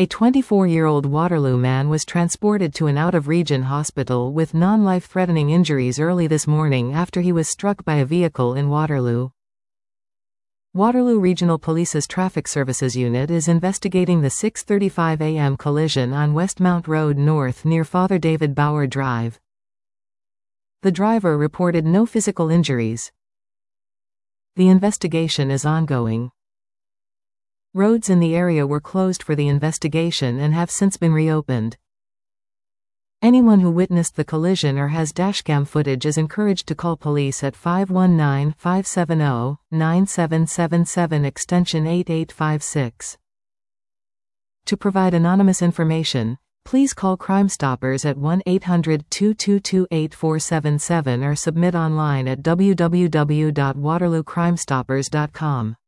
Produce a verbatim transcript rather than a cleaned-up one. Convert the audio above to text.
A twenty-four-year-old Waterloo man was transported to an out-of-region hospital with non-life-threatening injuries early this morning after he was struck by a vehicle in Waterloo. Waterloo Regional Police's Traffic Services Unit is investigating the six thirty-five a m collision on Westmount Road North near Father David Bauer Drive. The driver reported no physical injuries. The investigation is ongoing. Roads in the area were closed for the investigation and have since been reopened. Anyone who witnessed the collision or has dashcam footage is encouraged to call police at five one nine, five seven zero, nine seven seven seven extension eight eight five six. To provide anonymous information, please call Crime Stoppers at one eight hundred, two two two, eight four seven seven or submit online at w w w dot waterloo crime stoppers dot com.